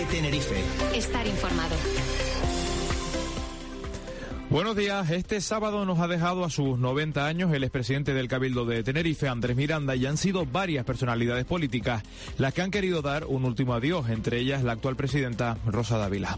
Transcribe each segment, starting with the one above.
COPE Tenerife. Estar informado. Buenos días. Este sábado nos ha dejado a sus 90 años el expresidente del Cabildo de Tenerife, Andrés Miranda, y han sido varias personalidades políticas las que han querido dar un último adiós, entre ellas la actual presidenta Rosa Dávila.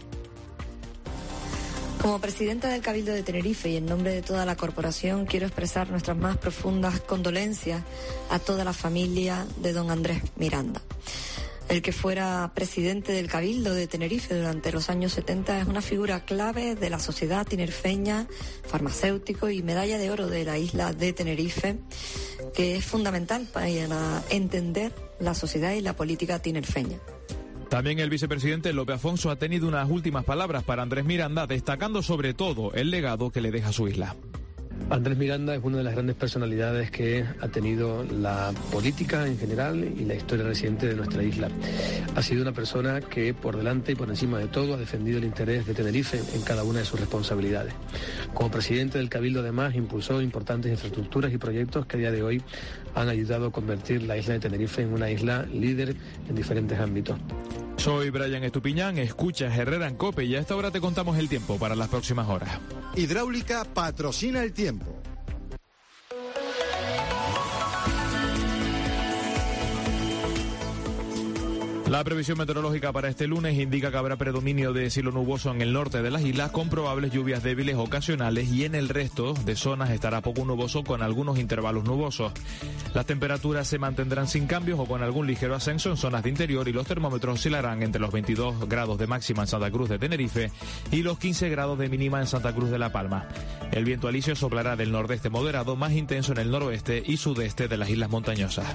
Como presidenta del Cabildo de Tenerife y en nombre de toda la corporación quiero expresar nuestras más profundas condolencias a toda la familia de don Andrés Miranda. El que fuera presidente del Cabildo de Tenerife durante los años 70 es una figura clave de la sociedad tinerfeña, farmacéutico y medalla de oro de la isla de Tenerife, que es fundamental para entender la sociedad y la política tinerfeña. También el vicepresidente Lope Afonso ha tenido unas últimas palabras para Andrés Miranda, destacando sobre todo el legado que le deja a su isla. Andrés Miranda es una de las grandes personalidades que ha tenido la política en general y la historia reciente de nuestra isla. Ha sido una persona que por delante y por encima de todo ha defendido el interés de Tenerife en cada una de sus responsabilidades. Como presidente del Cabildo, además, impulsó importantes infraestructuras y proyectos que a día de hoy han ayudado a convertir la isla de Tenerife en una isla líder en diferentes ámbitos. Soy Brian Estupiñán, escuchas Herrera en COPE y a esta hora te contamos el tiempo para las próximas horas. Hidráulica patrocina el tiempo. La previsión meteorológica para este lunes indica que habrá predominio de cielo nuboso en el norte de las islas con probables lluvias débiles ocasionales y en el resto de zonas estará poco nuboso con algunos intervalos nubosos. Las temperaturas se mantendrán sin cambios o con algún ligero ascenso en zonas de interior y los termómetros oscilarán entre los 22 grados de máxima en Santa Cruz de Tenerife y los 15 grados de mínima en Santa Cruz de La Palma. El viento alisio soplará del nordeste moderado, más intenso en el noroeste y sudeste de las islas montañosas.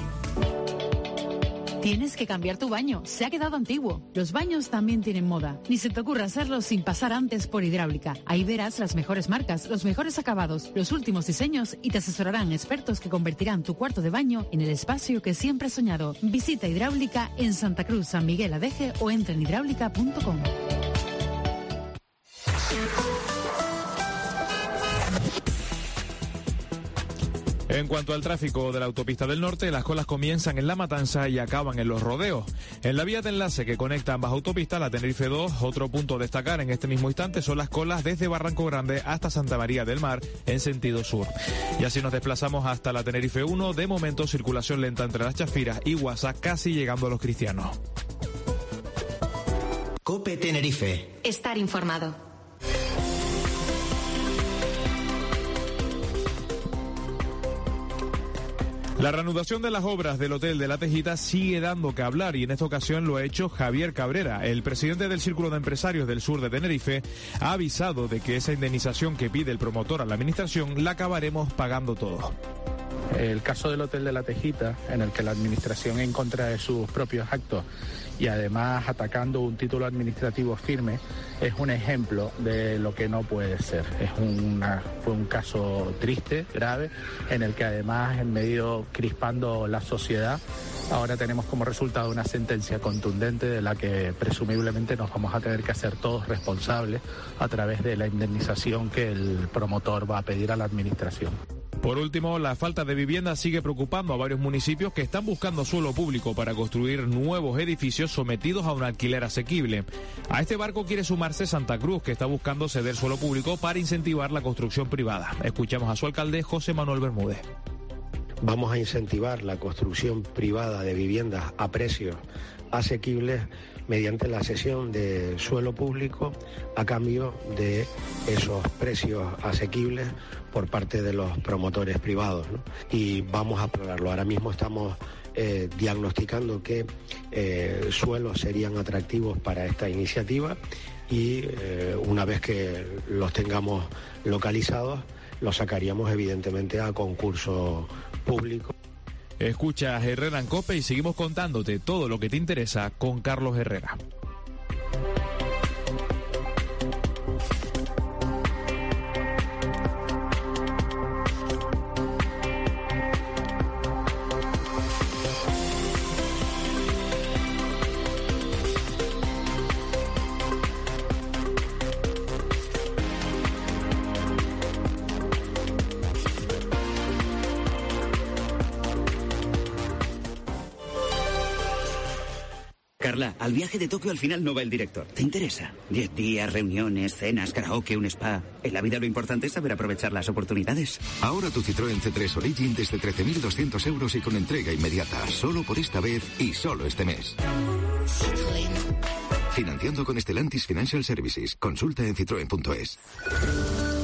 Tienes que cambiar tu baño, se ha quedado antiguo. Los baños también tienen moda. Ni se te ocurra hacerlo sin pasar antes por Hidráulica. Ahí verás las mejores marcas, los mejores acabados, los últimos diseños y te asesorarán expertos que convertirán tu cuarto de baño en el espacio que siempre has soñado. Visita Hidráulica en Santa Cruz, San Miguel Adeje o entra en hidráulica.com. En cuanto al tráfico de la autopista del norte, las colas comienzan en La Matanza y acaban en Los Rodeos. En la vía de enlace que conecta ambas autopistas, la Tenerife 2, otro punto a destacar en este mismo instante son las colas desde Barranco Grande hasta Santa María del Mar en sentido sur. Y así nos desplazamos hasta la Tenerife 1, de momento circulación lenta entre las Chafiras y Guasa, casi llegando a Los Cristianos. COPE Tenerife. Estar informado. La reanudación de las obras del Hotel de la Tejita sigue dando que hablar y en esta ocasión lo ha hecho Javier Cabrera. El presidente del Círculo de Empresarios del Sur de Tenerife ha avisado de que esa indemnización que pide el promotor a la administración la acabaremos pagando todos. El caso del Hotel de la Tejita, en el que la administración en contra de sus propios actos y además atacando un título administrativo firme, es un ejemplo de lo que no puede ser. Fue un caso triste, grave, en el que además, en medio crispando la sociedad, ahora tenemos como resultado una sentencia contundente de la que presumiblemente nos vamos a tener que hacer todos responsables a través de la indemnización que el promotor va a pedir a la administración. Por último, la falta de vivienda sigue preocupando a varios municipios que están buscando suelo público para construir nuevos edificios sometidos a un alquiler asequible. A este barco quiere sumarse Santa Cruz, que está buscando ceder suelo público para incentivar la construcción privada. Escuchamos a su alcalde, José Manuel Bermúdez. Vamos a incentivar la construcción privada de viviendas a precios asequibles mediante la cesión de suelo público a cambio de esos precios asequibles por parte de los promotores privados, ¿no? Y vamos a explorarlo. Ahora mismo estamos diagnosticando qué suelos serían atractivos para esta iniciativa y una vez que los tengamos localizados, los sacaríamos evidentemente a concurso público. Escuchas Herrera en COPE y seguimos contándote todo lo que te interesa con Carlos Herrera. Carla, al viaje de Tokio al final no va el director. ¿Te interesa? 10 días, reuniones, cenas, karaoke, un spa. En la vida lo importante es saber aprovechar las oportunidades. Ahora tu Citroën C3 Origin desde 13.200 euros y con entrega inmediata. Solo por esta vez y solo este mes. Financiando con Stellantis Financial Services. Consulta en citroen.es.